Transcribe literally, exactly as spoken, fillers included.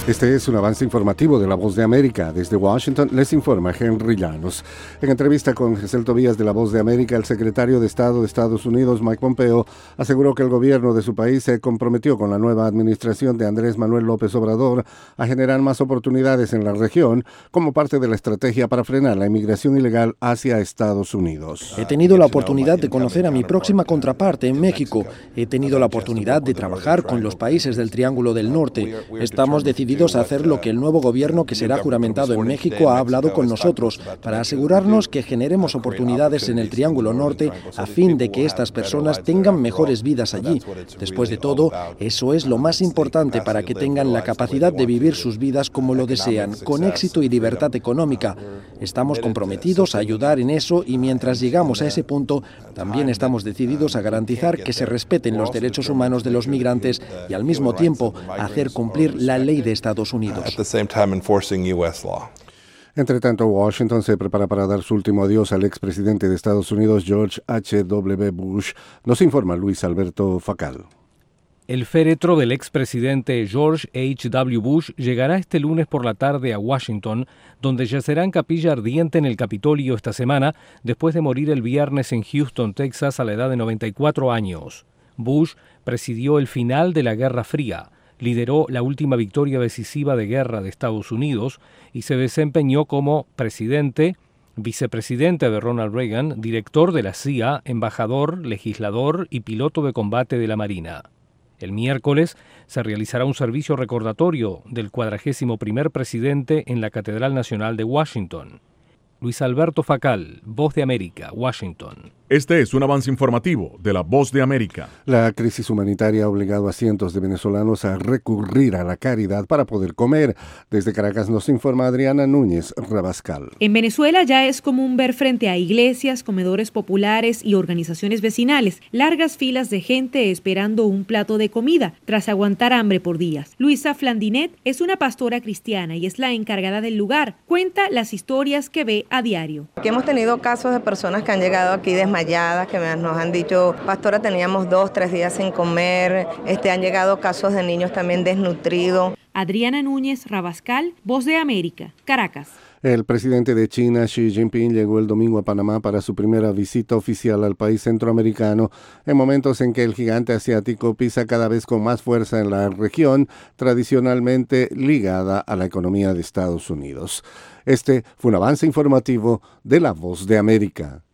Este es un avance informativo de La Voz de América. Desde Washington les informa Henry Llanos. En entrevista con Gesell Tobías de La Voz de América, el secretario de Estado de Estados Unidos, Mike Pompeo, aseguró que el gobierno de su país se comprometió con la nueva administración de Andrés Manuel López Obrador a generar más oportunidades en la región como parte de la estrategia para frenar la inmigración ilegal hacia Estados Unidos. He tenido la oportunidad de conocer a mi próxima contraparte en México. He tenido la oportunidad de trabajar con los países del Triángulo del Norte. Estamos decididos a hacer lo que el nuevo gobierno que será juramentado en México ha hablado con nosotros para asegurarnos que generemos oportunidades en el Triángulo Norte a fin de que estas personas tengan mejores vidas allí. Después de todo, eso es lo más importante para que tengan la capacidad de vivir sus vidas como lo desean, con éxito y libertad económica. Estamos comprometidos a ayudar en eso y mientras llegamos a ese punto, también estamos decididos a garantizar que se respeten los derechos humanos de los migrantes y al mismo tiempo a hacer cumplir la ley de Estados Unidos. Entre tanto, Washington se prepara para dar su último adiós al expresidente de Estados Unidos, George H W Bush. Nos informa Luis Alberto Facal. El féretro del expresidente George H W Bush llegará este lunes por la tarde a Washington, donde yacerá en capilla ardiente en el Capitolio esta semana, después de morir el viernes en Houston, Texas, a la edad de noventa y cuatro años. Bush presidió el final de la Guerra Fría, lideró la última victoria decisiva de guerra de Estados Unidos y se desempeñó como presidente, vicepresidente de Ronald Reagan, director de la C I A, embajador, legislador y piloto de combate de la Marina. El miércoles se realizará un servicio recordatorio del cuadragésimo primer presidente en la Catedral Nacional de Washington. Luis Alberto Facal, Voz de América, Washington. Este es un avance informativo de La Voz de América. La crisis humanitaria ha obligado a cientos de venezolanos a recurrir a la caridad para poder comer. Desde Caracas nos informa Adriana Núñez Rabascal. En Venezuela ya es común ver frente a iglesias, comedores populares y organizaciones vecinales largas filas de gente esperando un plato de comida tras aguantar hambre por días. Luisa Flandinet es una pastora cristiana y es la encargada del lugar. Cuenta las historias que ve a diario. Aquí hemos tenido casos de personas que han llegado aquí desmayadas, que nos han dicho, pastora, teníamos dos, tres días sin comer. Este, han llegado casos de niños también desnutridos. Adriana Núñez Rabascal, Voz de América, Caracas. El presidente de China, Xi Jinping, llegó el domingo a Panamá para su primera visita oficial al país centroamericano, en momentos en que el gigante asiático pisa cada vez con más fuerza en la región, tradicionalmente ligada a la economía de Estados Unidos. Este fue un avance informativo de La Voz de América.